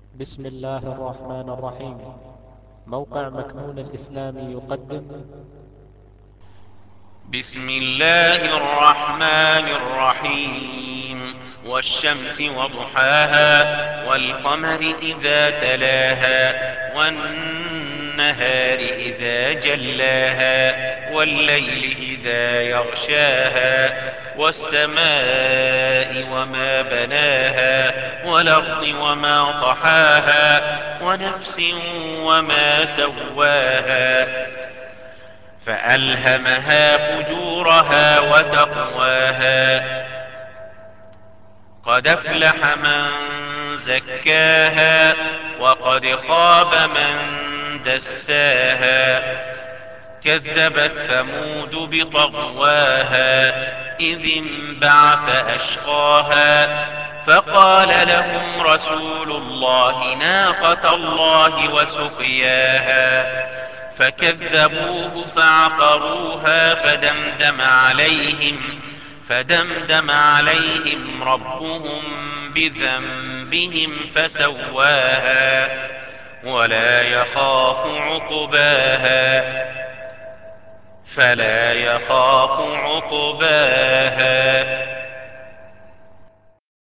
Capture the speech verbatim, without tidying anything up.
بسم الله الرحمن الرحيم. موقع مكنون الإسلامي يقدم. بسم الله الرحمن الرحيم. والشمس وضحاها، والقمر إذا تلاها، والنهار إذا جلاها، والليل إذا يغشاها، والسماء وما بناها، والأرض وما طحاها، ونفس وما سواها، فألهمها فجورها وتقواها. قد أفلح من زكاها، وقد خاب من دساها. كذبت ثمود بطغواها، إذ انبعث أشقاها، فقال لهم رسول الله ناقة الله وسقياها، فكذبوه فعقروها فدمدم عليهم فدمدم عليهم ربهم بذنبهم فسواها، ولا يخاف عقباها فلا يخاف عقباها